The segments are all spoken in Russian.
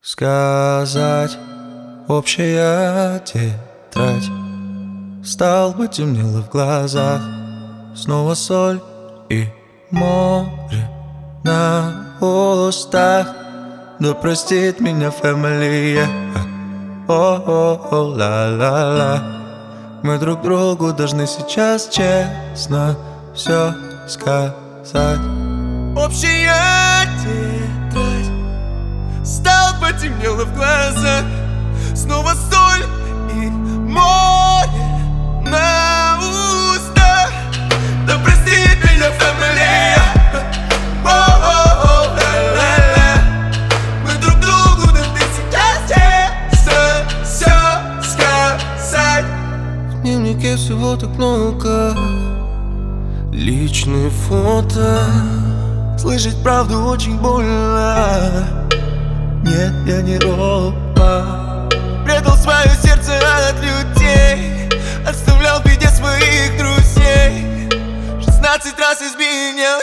сказать. Общая тетрадь. Стал потемнело в глазах. Снова соль и море на устах. Да простит меня фэмилия. О-о-о, ла-ла-ла. Мы друг другу должны сейчас честно все сказать. Общая тетрадь. Стал потемнело в глазах. Снова соль и море на устах. Да простит меня фэмилия. О-о-о, ла-ла-ла. Мы друг другу должны сейчас честно все сказать. В дневнике всего так много. Личные фото. Слышать правду очень больно. Нет, я не робот. Предал свое сердце от людей. Оставлял в беде своих друзей. 16 раз изменял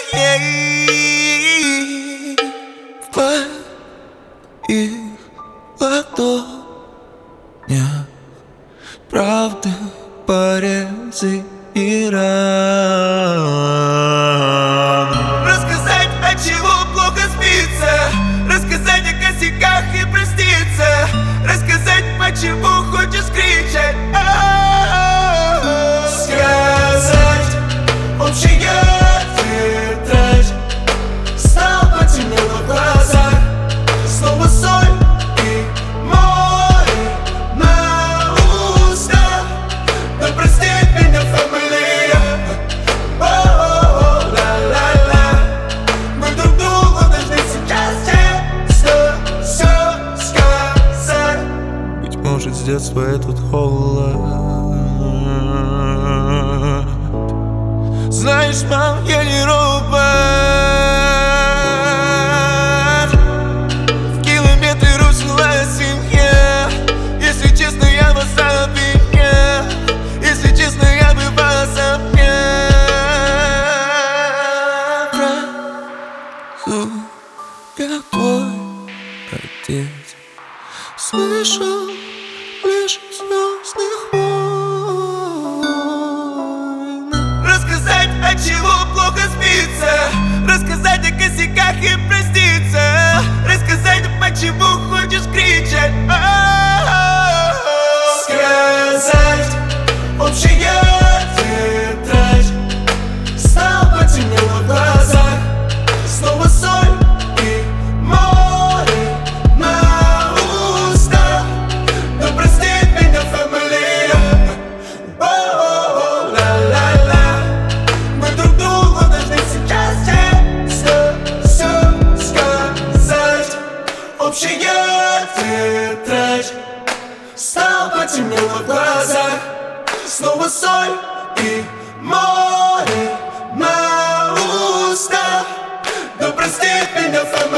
ей. В моих ладонях правды, порезы и раны. Рассказать, от чего плохо спится. Рассказать о косяках и проститься. Рассказать, почему хочешь кричать. Сказать, общая тетрадь. Стал потемнело в глазах. Снова соль и море на устах. Да простит меня фэмилия. О-о-о, ла-ла-ла. Мы друг другу должны сейчас честно все сказать. Быть может, с детства этот холод. Знаешь, мам, я не робот. В километры рушила семья. Если честно, я вас обвиняю. Если честно, я бы вас обнял. Я твой отец. Слышал лишь звездных войн. Рассказать, от чего плохо спится. Рассказать о косяках и проститься. Рассказать, почему хочешь кричать. Сказать, общая тетрадь. Стал потемнело в глазах. Снова соль и море на устах. Да простит меня фэмилия. О-о-о, ла-ла-ла. Мы друг другу должны сейчас честно все сказать. Общая тетрадь. Стал потемнело в глазах. Снова соль и море на устах. Да простит меня фэмилия.